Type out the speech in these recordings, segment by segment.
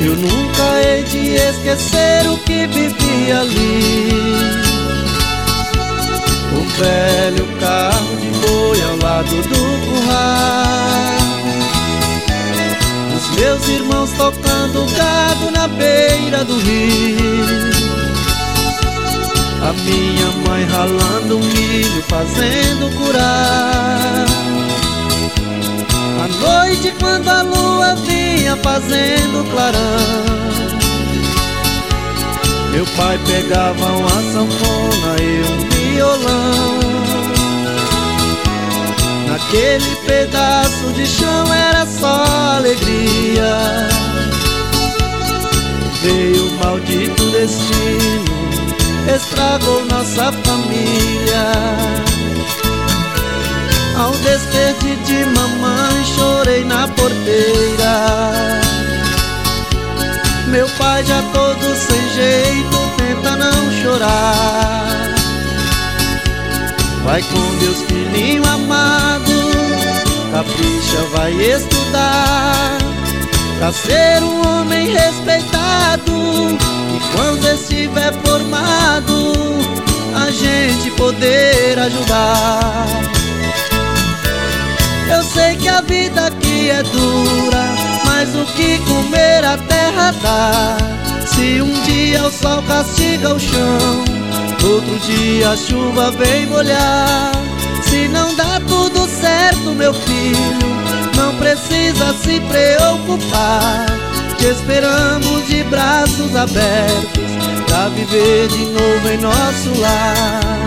Eu nunca hei de esquecer o que vivi ali. O velho carro de boi ao lado do curral, os meus irmãos tocando gado na beira do rio, a minha mãe ralando milho, fazendo curau. À noite, quando a lua vinha fazendo clarão, meu pai pegava uma sanfona e um violão. Naquele pedaço de chão era só alegria. Veio o maldito destino, estragou nossa família. Ao despedir de mamãe, chorei na porteira. Meu pai já todo sem jeito, tenta não chorar. Vai com Deus, filhinho amado, capricha, vai estudar, pra ser um homem respeitado, e quando estiver formado, a gente poder ajudar. Eu sei que a vida aqui é dura, mas o que comer a terra dá. Se um dia o sol castiga o chão, outro dia a chuva vem molhar. Se não dá tudo certo, meu filho, não precisa se preocupar. Te esperamos de braços abertos pra viver de novo em nosso lar.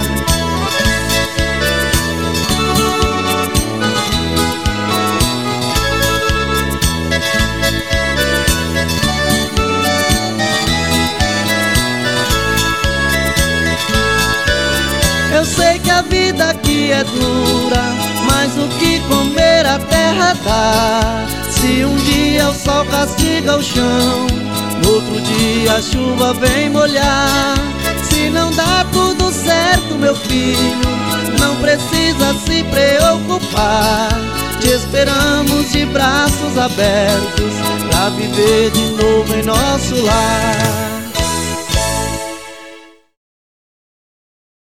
Eu sei que a vida aqui é dura, mas o que comer a terra dá. Se um dia o sol castiga o chão, no outro dia a chuva vem molhar. Se não dá tudo certo, meu filho, não precisa se preocupar. Te esperamos de braços abertos pra viver de novo em nosso lar.